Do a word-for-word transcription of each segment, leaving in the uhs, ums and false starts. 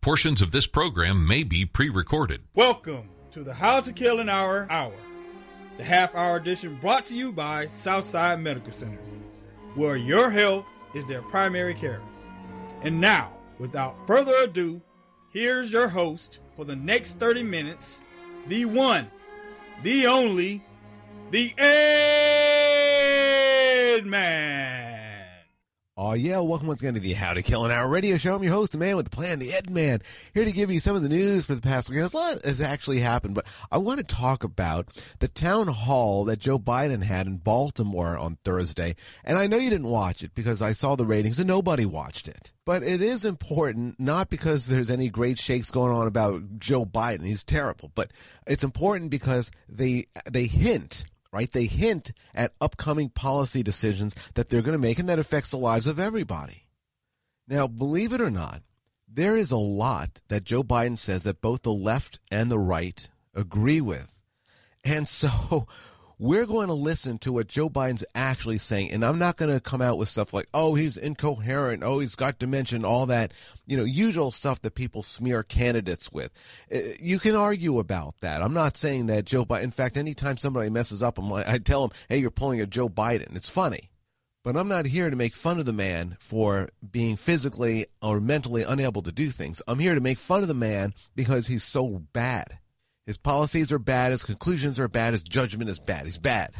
Portions of this program may be pre-recorded. Welcome to the How to Kill an Hour Hour, the half-hour edition brought to you by Southside Medical Center, where your health is their primary care. And now, without further ado, here's your host for the next thirty minutes, the one, the only, the Ed Man. Oh yeah, welcome once again to the How to Kill an Hour radio show. I'm your host, the man with the plan, the Ed Man, here to give you some of the news for the past week. A lot has actually happened, but I want to talk about the town hall that Joe Biden had in Baltimore on Thursday. And I know you didn't watch it because I saw the ratings and nobody watched it. But it is important, not because there's any great shakes going on about Joe Biden. He's terrible. But it's important because they they hint right? They hint at upcoming policy decisions that they're going to make, and that affects the lives of everybody. Now, believe it or not, there is a lot that Joe Biden says that both the left and the right agree with. And so we're going to listen to what Joe Biden's actually saying. And I'm not going to come out with stuff like, oh, he's incoherent. Oh, he's got dementia, all that, you know, usual stuff that people smear candidates with. You can argue about that. I'm not saying that Joe Biden, in fact, anytime somebody messes up, I'm like, I tell them, hey, you're pulling a Joe Biden. It's funny. But I'm not here to make fun of the man for being physically or mentally unable to do things. I'm here to make fun of the man because he's so bad. His policies are bad. His conclusions are bad. His judgment is bad. He's bad.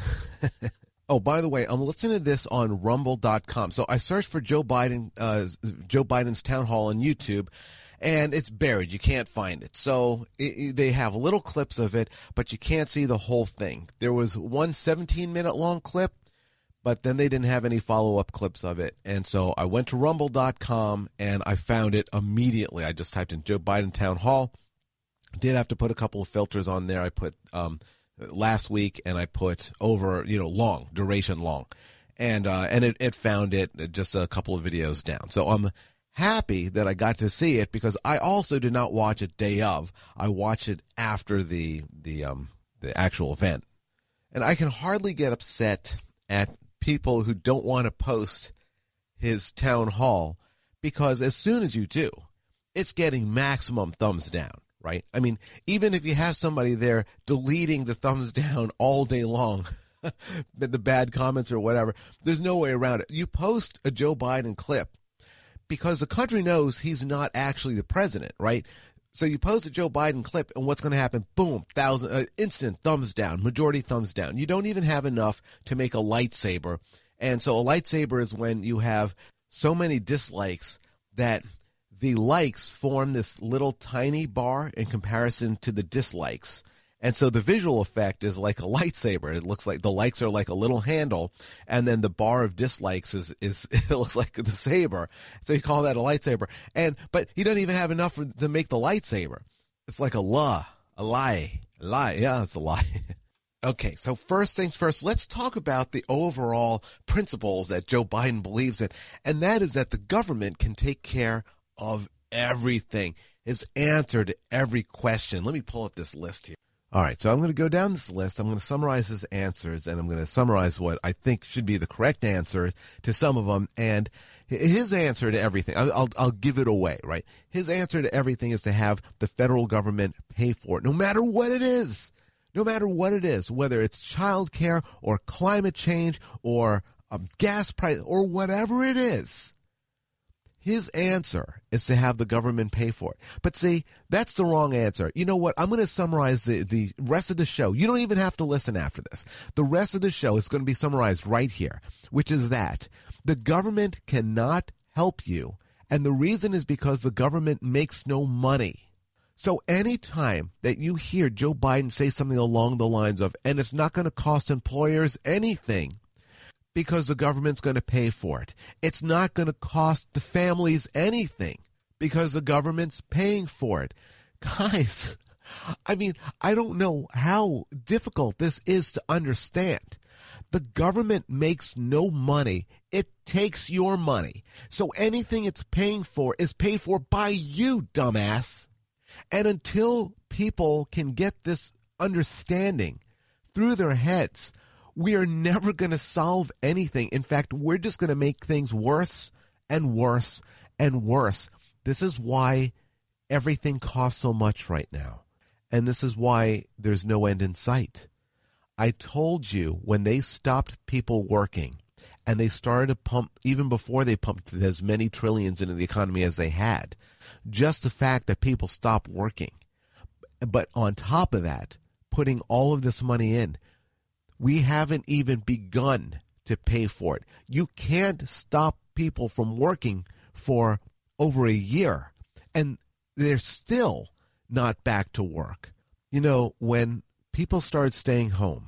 Oh, by the way, I'm listening to this on rumble dot com. So I searched for Joe Biden, uh, Joe Biden's town hall on YouTube, and it's buried. You can't find it. So it, it, they have little clips of it, but you can't see the whole thing. There was one seventeen-minute long clip, but then they didn't have any follow-up clips of it. And so I went to rumble dot com, and I found it immediately. I just typed in Joe Biden town hall. Did have to put a couple of filters on there. I put um, last week, and I put over, you know, long, duration long. And uh, and it, it found it just a couple of videos down. So I'm happy that I got to see it because I also did not watch it day of. I watched it after the the um, the actual event. And I can hardly get upset at people who don't want to post his town hall because as soon as you do, it's getting maximum thumbs down. Right? I mean, even if you have somebody there deleting the thumbs down all day long, the bad comments or whatever, there's no way around it. You post a Joe Biden clip because the country knows he's not actually the president, right? So you post a Joe Biden clip, and what's going to happen? Boom, thousand, uh, instant thumbs down, majority thumbs down. You don't even have enough to make a lightsaber. And so a lightsaber is when you have so many dislikes that the likes form this little tiny bar in comparison to the dislikes. And so the visual effect is like a lightsaber. It looks like the likes are like a little handle, and then the bar of dislikes is, is it looks like the saber. So you call that a lightsaber. And but he doesn't even have enough for, to make the lightsaber. It's like a la, a lie, a lie. Yeah, it's a lie. Okay, so first things first, let's talk about the overall principles that Joe Biden believes in, and that is that the government can take care of everything. His answer to every question. Let me pull up this list here. All right, so I'm going to go down this list. I'm going to summarize his answers, and I'm going to summarize what I think should be the correct answer to some of them. And his answer to everything, I'll, I'll, I'll give it away, right? His answer to everything is to have the federal government pay for it, no matter what it is. No matter what it is, whether it's child care or climate change or um, gas price or whatever it is. His answer is to have the government pay for it. But see, that's the wrong answer. You know what? I'm going to summarize the, the rest of the show. You don't even have to listen after this. The rest of the show is going to be summarized right here, which is that the government cannot help you. And the reason is because the government makes no money. So anytime that you hear Joe Biden say something along the lines of, and it's not going to cost employers anything, because the government's going to pay for it. It's not going to cost the families anything because the government's paying for it. Guys, I mean, I don't know how difficult this is to understand. The government makes no money. It takes your money. So anything it's paying for is paid for by you, dumbass. And until people can get this understanding through their heads, we are never going to solve anything. In fact, we're just going to make things worse and worse and worse. This is why everything costs so much right now. And this is why there's no end in sight. I told you when they stopped people working and they started to pump, even before they pumped as many trillions into the economy as they had, just the fact that people stopped working. But on top of that, putting all of this money in, we haven't even begun to pay for it. You can't stop people from working for over a year, and they're still not back to work. You know, when people started staying home,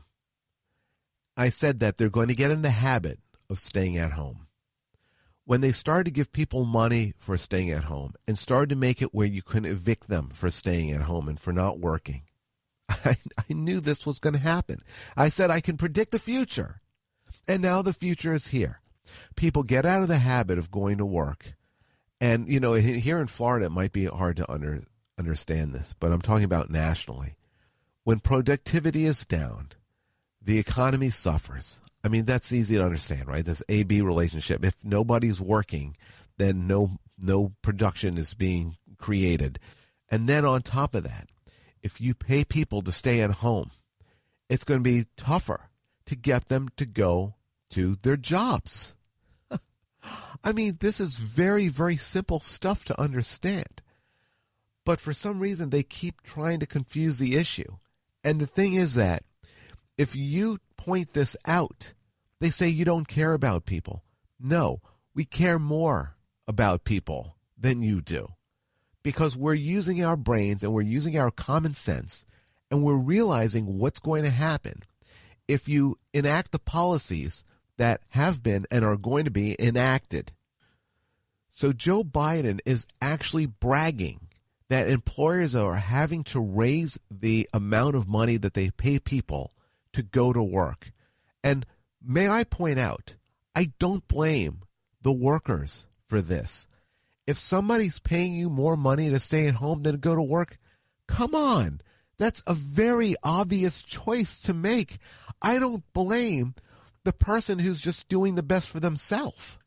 I said that they're going to get in the habit of staying at home. When they started to give people money for staying at home and started to make it where you couldn't evict them for staying at home and for not working, I, I knew this was going to happen. I said I can predict the future. And now the future is here. People get out of the habit of going to work. And, you know, here in Florida, it might be hard to under, understand this, but I'm talking about nationally. When productivity is down, the economy suffers. I mean, that's easy to understand, right? This A B relationship. If nobody's working, then no no production is being created. And then on top of that, if you pay people to stay at home, it's going to be tougher to get them to go to their jobs. I mean, this is very, very simple stuff to understand. But for some reason, they keep trying to confuse the issue. And the thing is that if you point this out, they say you don't care about people. No, we care more about people than you do. Because we're using our brains and we're using our common sense and we're realizing what's going to happen if you enact the policies that have been and are going to be enacted. So Joe Biden is actually bragging that employers are having to raise the amount of money that they pay people to go to work. And may I point out, I don't blame the workers for this. If somebody's paying you more money to stay at home than to go to work, come on. That's a very obvious choice to make. I don't blame the person who's just doing the best for themselves.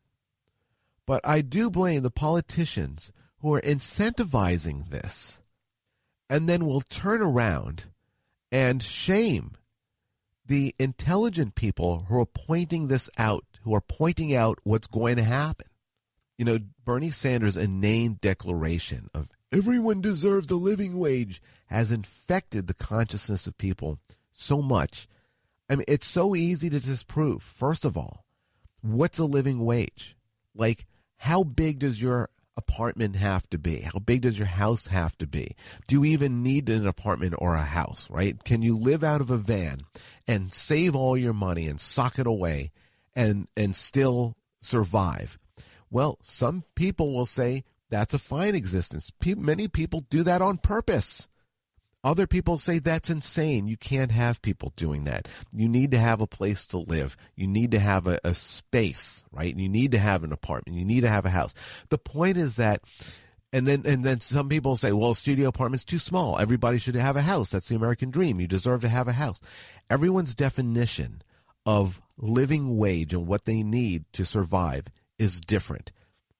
But I do blame the politicians who are incentivizing this and then will turn around and shame the intelligent people who are pointing this out, who are pointing out what's going to happen. You know, Bernie Sanders' inane declaration of everyone deserves a living wage has infected the consciousness of people so much. I mean, it's so easy to disprove. First of all, what's a living wage? Like, how big does your apartment have to be? How big does your house have to be? Do you even need an apartment or a house, right? Can you live out of a van and save all your money and sock it away and, and still survive? Well, some people will say that's a fine existence. Pe- many people do that on purpose. Other people say that's insane. You can't have people doing that. You need to have a place to live. You need to have a, a space, right? You need to have an apartment. You need to have a house. The point is that, and then and then some people say, well, a studio apartment's too small. Everybody should have a house. That's the American dream. You deserve to have a house. Everyone's definition of living wage and what they need to survive is different.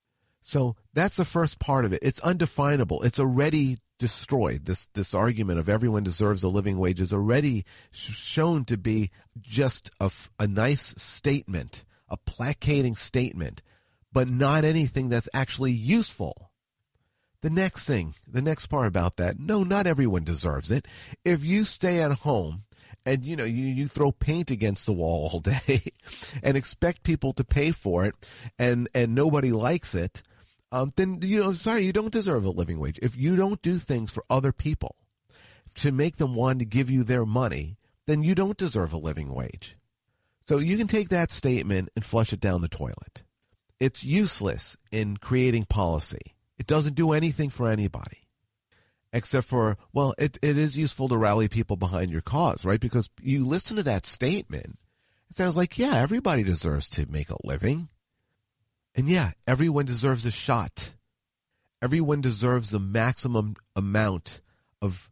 So that's the first part of it. It's undefinable. It's already destroyed. This this argument of everyone deserves a living wage is already sh- shown to be just a, f- a nice statement, a placating statement, but not anything that's actually useful. The next thing, the next part about that, no, not everyone deserves it. If you stay at home and, you know, you, you throw paint against the wall all day and expect people to pay for it and, and nobody likes it, Um, then, you know, sorry, you don't deserve a living wage. If you don't do things for other people to make them want to give you their money, then you don't deserve a living wage. So you can take that statement and flush it down the toilet. It's useless in creating policy. It doesn't do anything for anybody. Except for, well, it, it is useful to rally people behind your cause, right? Because you listen to that statement, it sounds like, yeah, everybody deserves to make a living. And yeah, everyone deserves a shot. Everyone deserves the maximum amount of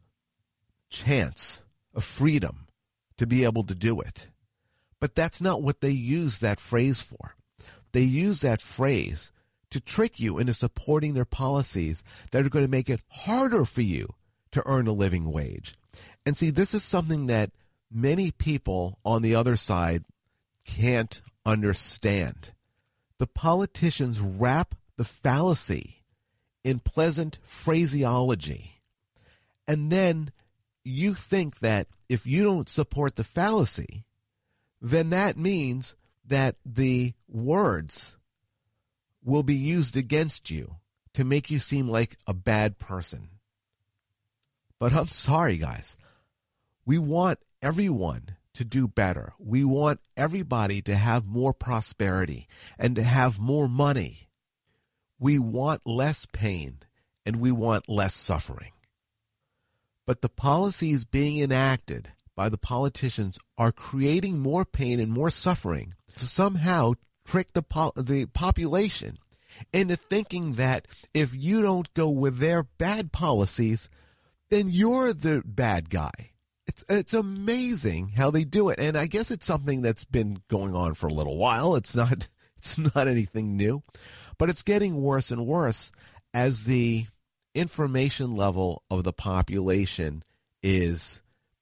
chance, of freedom to be able to do it. But that's not what they use that phrase for. They use that phrase to trick you into supporting their policies that are going to make it harder for you to earn a living wage. And see, this is something that many people on the other side can't understand. The politicians wrap the fallacy in pleasant phraseology. And then you think that if you don't support the fallacy, then that means that the words will be used against you to make you seem like a bad person. But I'm sorry, guys. We want everyone to do better. We want everybody to have more prosperity and to have more money. We want less pain and we want less suffering. But the policies being enacted by the politicians are creating more pain and more suffering to somehow trick the po- the population into thinking that if you don't go with their bad policies, then you're the bad guy. It's it's amazing how they do it. And I guess it's something that's been going on for a little while. It's not it's not anything new, but it's getting worse and worse as the information level of the population is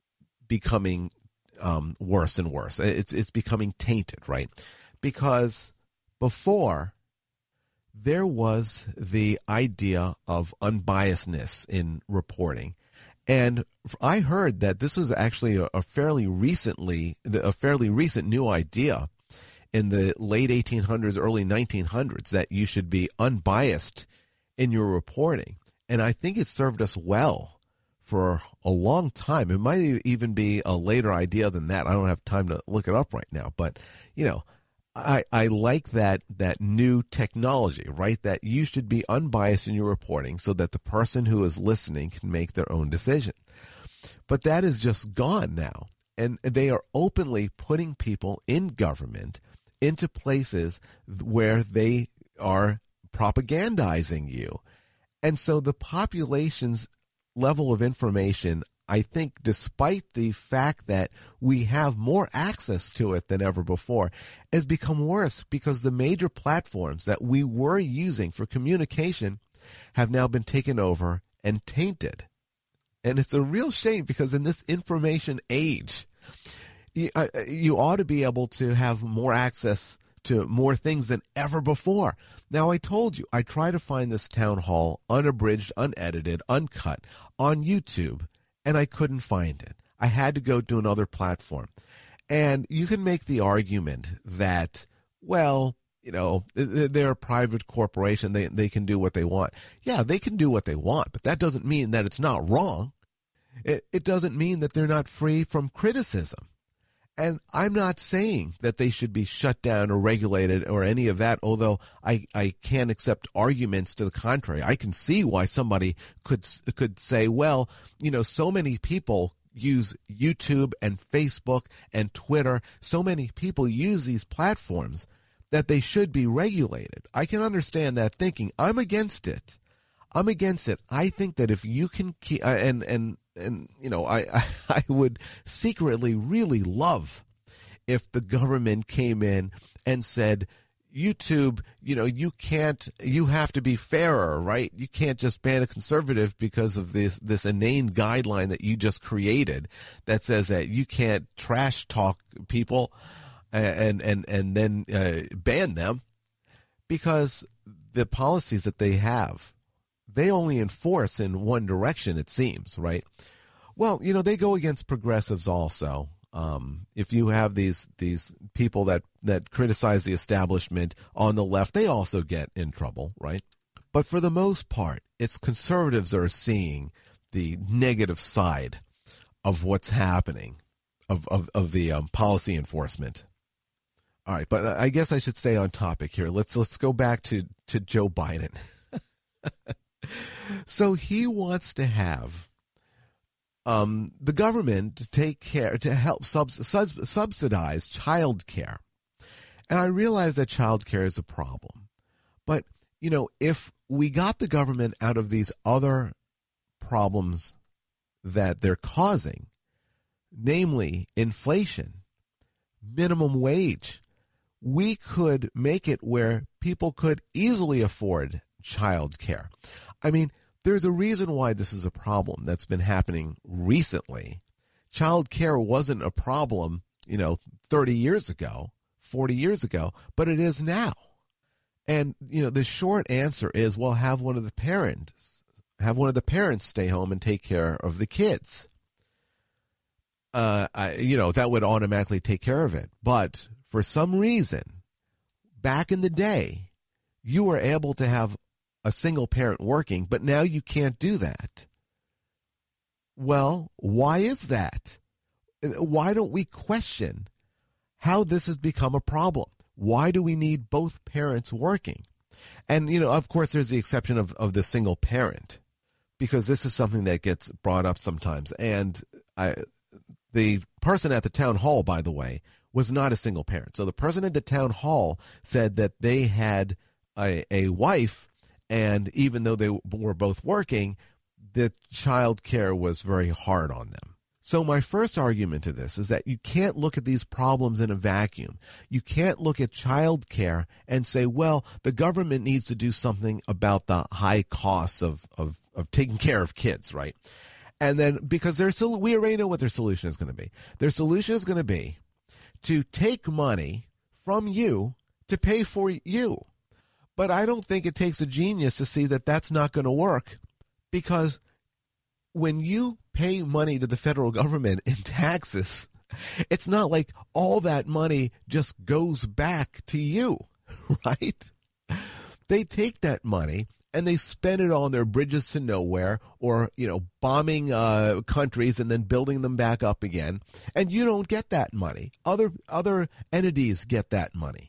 becoming um, worse and worse. It's it's becoming tainted, right? Because before there was the idea of unbiasedness in reporting. And I heard that this was actually a, a fairly recently, a fairly recent new idea in the late eighteen hundreds, early nineteen hundreds, that you should be unbiased in your reporting. And I think it served us well for a long time. It might even be a later idea than that. I don't have time to look it up right now. But, you know, I, I like that that new technology, right? That you should be unbiased in your reporting so that the person who is listening can make their own decision. But that is just gone now. And they are openly putting people in government into places where they are propagandizing you. And so the population's level of information, I think, despite the fact that we have more access to it than ever before, has become worse because the major platforms that we were using for communication have now been taken over and tainted. And it's a real shame because in this information age, you, uh, you ought to be able to have more access to more things than ever before. Now, I told you, I try to find this town hall unabridged, unedited, uncut on YouTube, and I couldn't find it. I had to go to another platform. And you can make the argument that, well, you know, they're a private corporation. They, they can do what they want. Yeah, they can do what they want, but that doesn't mean that it's not wrong. It, it doesn't mean that they're not free from criticism. And I'm not saying that they should be shut down or regulated or any of that, although I, I can't accept arguments to the contrary. I can see why somebody could could say, well, you know, so many people use YouTube and Facebook and Twitter. So many people use these platforms that they should be regulated. I can understand that thinking. I'm against it. I'm against it. I think that if you can keep, uh, and, and, and, you know, I, I, I would secretly really love if the government came in and said, YouTube, you know, you can't, you have to be fairer, right? You can't just ban a conservative because of this, this inane guideline that you just created that says that you can't trash talk people and, and, and then uh, ban them because the policies that they have, they only enforce in one direction, it seems, right? Well, you know, they go against progressives also. Um, if you have these these people that, that criticize the establishment on the left, they also get in trouble, right? But for the most part, it's conservatives that are seeing the negative side of what's happening, of, of, of the um, policy enforcement. All right, but I guess I should stay on topic here. Let's let's go back to, to Joe Biden. So he wants to have um, the government to take care, to help sub, sub, subsidize child care. And I realize that child care is a problem. But, you know, if we got the government out of these other problems that they're causing, namely inflation, minimum wage, we could make it where people could easily afford child care. I mean, there's a reason why this is a problem that's been happening recently. Child care wasn't a problem, you know, thirty years ago, forty years ago, but it is now. And, you know, the short answer is, well, have one of the parents, have one of the parents stay home and take care of the kids. Uh, I, you know, that would automatically take care of it. But for some reason, back in the day, you were able to have a single parent working, but now you can't do that. Well, why is that? Why don't we question how this has become a problem? Why do we need both parents working? And, you know, of course, there's the exception of, of the single parent, because this is something that gets brought up sometimes. And I, the person at the town hall, by the way, was not a single parent. So the person at the town hall said that they had a, a wife, and even though they were both working, the child care was very hard on them. So my first argument to this is that you can't look at these problems in a vacuum. You can't look at child care and say, well, the government needs to do something about the high costs of, of, of taking care of kids, right? And then, because their, we already know what their solution is going to be. Their solution is going to be to take money from you to pay for you. But I don't think it takes a genius to see that that's not going to work, because when you pay money to the federal government in taxes, it's not like all that money just goes back to you, right? They take that money and they spend it on their bridges to nowhere, or, you know, bombing uh, countries and then building them back up again. And you don't get that money. Other other entities get that money.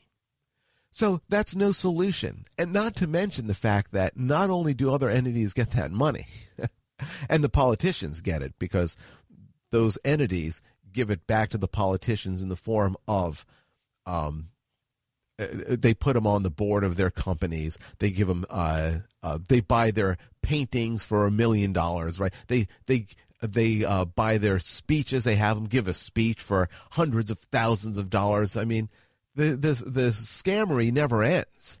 So that's no solution. And not to mention the fact that not only do other entities get that money, and the politicians get it, because those entities give it back to the politicians in the form of, um, they put them on the board of their companies. They give them, uh, uh, they buy their paintings for a million dollars, right? They they they uh, buy their speeches. They have them give a speech for hundreds of thousands of dollars. I mean, the the the scammery never ends.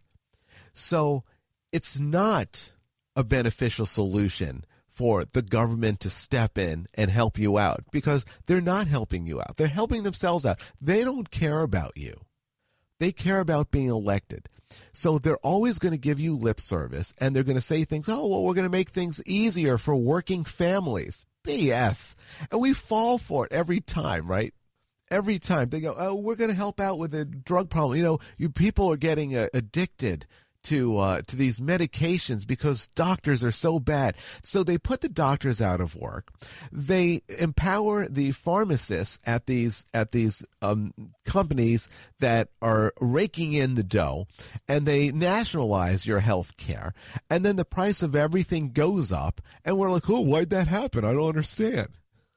So it's not a beneficial solution for the government to step in and help you out, because they're not helping you out. They're helping themselves out. They don't care about you. They care about being elected. So they're always going to give you lip service, and they're going to say things, oh, well, we're going to make things easier for working families. B S. And we fall for it every time, right? Every time they go, oh, we're going to help out with a drug problem. You know, you people are getting uh, addicted to uh, to these medications because doctors are so bad. So they put the doctors out of work. They empower the pharmacists at these at these um, companies that are raking in the dough, and they nationalize your health care. And then the price of everything goes up, and we're like, oh, why'd that happen? I don't understand.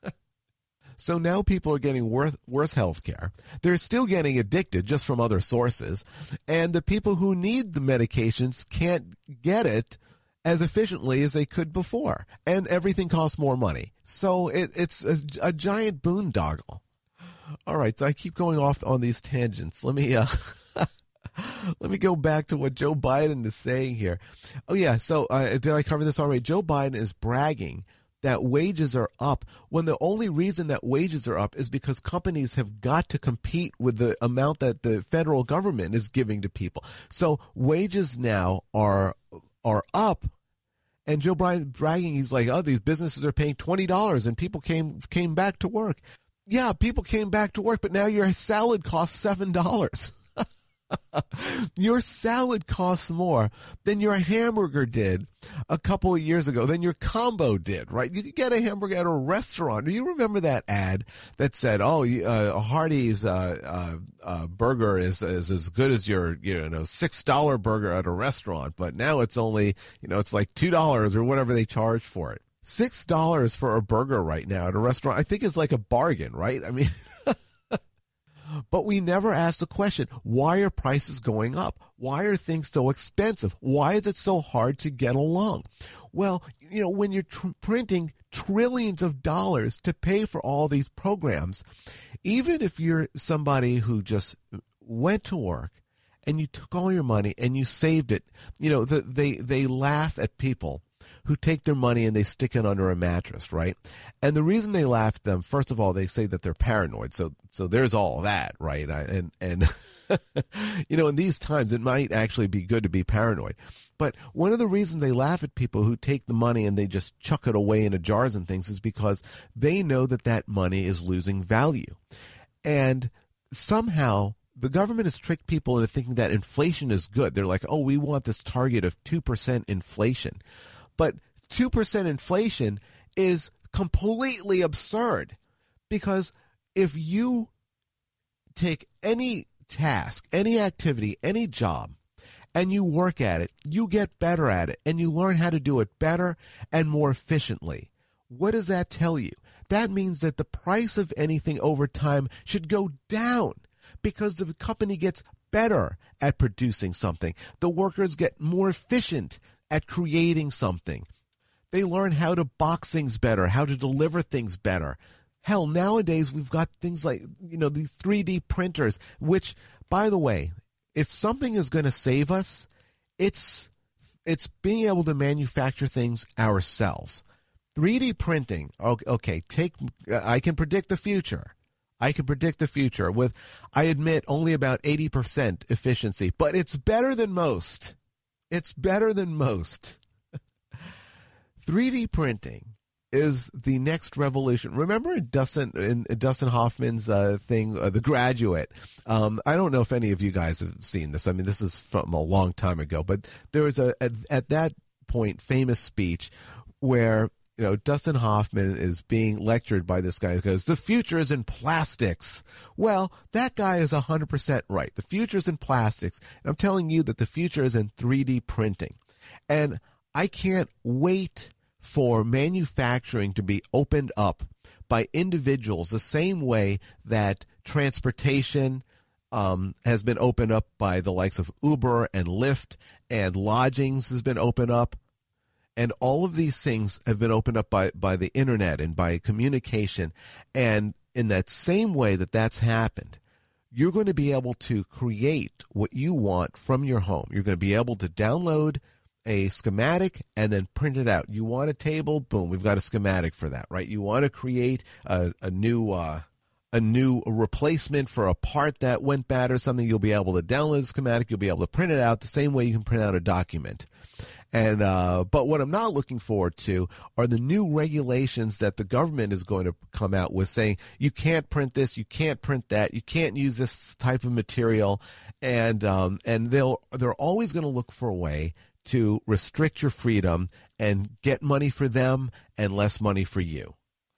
So now people are getting worse, worse health care. They're still getting addicted just from other sources. And the people who need the medications can't get it as efficiently as they could before. And everything costs more money. So it, it's a, a giant boondoggle. All right, so I keep going off on these tangents. Let me uh, let me go back to what Joe Biden is saying here. Oh, yeah, so uh, did I cover this already? Joe Biden is bragging that wages are up, when the only reason that wages are up is because companies have got to compete with the amount that the federal government is giving to people. So wages now are are up, and Joe Biden bragging, he's like, oh, these businesses are paying twenty dollars and people came came back to work. Yeah, people came back to work, but now your salad costs seven dollars. Your salad costs more than your hamburger did a couple of years ago, than your combo did, right? You could get a hamburger at a restaurant. Do you remember that ad that said, oh, uh, Hardee's uh, uh, uh, burger is, is as good as your, you know, six dollar burger at a restaurant, but now it's only, you know, it's like two dollars or whatever they charge for it. six dollars for a burger right now at a restaurant, I think, is like a bargain, right? I mean, but we never ask the question, why are prices going up? Why are things so expensive? Why is it so hard to get along? Well, you know, when you're tr- printing trillions of dollars to pay for all these programs, even if you're somebody who just went to work and you took all your money and you saved it. You know, the, they, they laugh at people who take their money and they stick it under a mattress, right? And the reason they laugh at them, first of all, they say that they're paranoid. So, so there's all that, right? And, and, you know, in these times, it might actually be good to be paranoid. But one of the reasons they laugh at people who take the money and they just chuck it away into jars and things is because they know that that money is losing value. And somehow the government has tricked people into thinking that inflation is good. They're like, oh, we want this target of two percent inflation. But two percent inflation is completely absurd, because if you take any task, any activity, any job, and you work at it, you get better at it, and you learn how to do it better and more efficiently. What does that tell you? That means that the price of anything over time should go down, because the company gets better at producing something. The workers get more efficient at creating something. They learn how to box things better, how to deliver things better. Hell, nowadays we've got things like, you know, these three D printers, which, by the way, if something is going to save us, it's it's being able to manufacture things ourselves. three D printing, okay, take I can predict the future. I can predict the future with, I admit, only about eighty percent efficiency, but it's better than most. It's better than most. three D printing is the next revolution. Remember Dustin in Dustin Hoffman's uh, thing, uh, The Graduate? Um, I don't know if any of you guys have seen this. I mean, this is from a long time ago, but there was a at, at that point famous speech where, you know, Dustin Hoffman is being lectured by this guy who goes, the future is in plastics. Well, that guy is one hundred percent right. The future is in plastics. And I'm telling you that the future is in three D printing. And I can't wait for manufacturing to be opened up by individuals the same way that transportation um, has been opened up by the likes of Uber and Lyft, and lodgings has been opened up. And all of these things have been opened up by, by the internet and by communication. And in that same way that that's happened, you're going to be able to create what you want from your home. You're going to be able to download a schematic and then print it out. You want a table? Boom, we've got a schematic for that, right? You want to create a, a new uh, a new replacement for a part that went bad or something, you'll be able to download the schematic. You'll be able to print it out the same way you can print out a document. And uh, but what I'm not looking forward to are the new regulations that the government is going to come out with, saying you can't print this, you can't print that, you can't use this type of material, and um, and they'll they're always going to look for a way to restrict your freedom and get money for them and less money for you.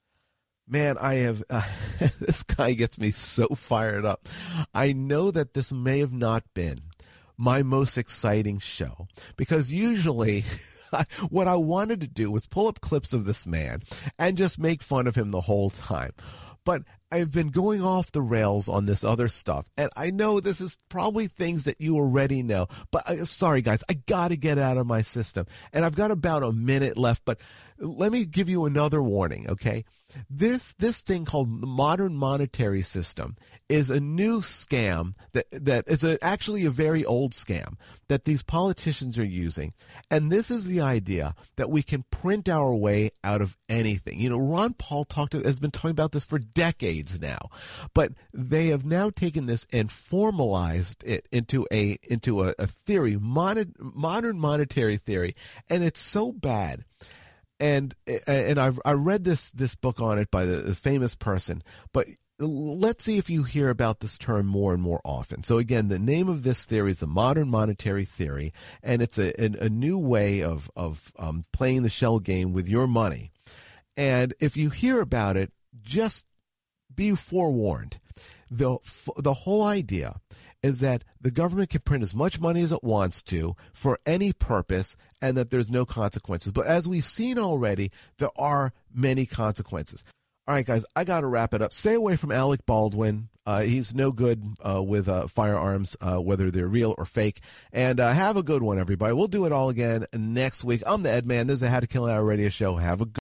Man, I have uh, this guy gets me so fired up. I know that this may have not been my most exciting show, because usually what I wanted to do was pull up clips of this man and just make fun of him the whole time. But I've been going off the rails on this other stuff, and I know this is probably things that you already know, but I, sorry guys, I got to get it out of my system, and I've got about a minute left, but let me give you another warning, okay? This this thing called the modern monetary system is a new scam that that is a, actually a very old scam that these politicians are using. And this is the idea that we can print our way out of anything. You know, Ron Paul talked to, has been talking about this for decades now, but they have now taken this and formalized it into a into a, a theory, modern modern monetary theory, and it's so bad. And and I've I read this this book on it by the, the famous person, but let's see if you hear about this term more and more often. So again, the name of this theory is the modern monetary theory, and it's a a, a new way of of um, playing the shell game with your money. And if you hear about it, just be forewarned. The the whole idea is that the government can print as much money as it wants to for any purpose, and that there's no consequences. But as we've seen already, there are many consequences. All right, guys, I got to wrap it up. Stay away from Alec Baldwin. Uh, he's no good uh, with uh, firearms, uh, whether they're real or fake. And uh, have a good one, everybody. We'll do it all again next week. I'm the Ed Man. This is the How to Kill an Hour radio show. Have a good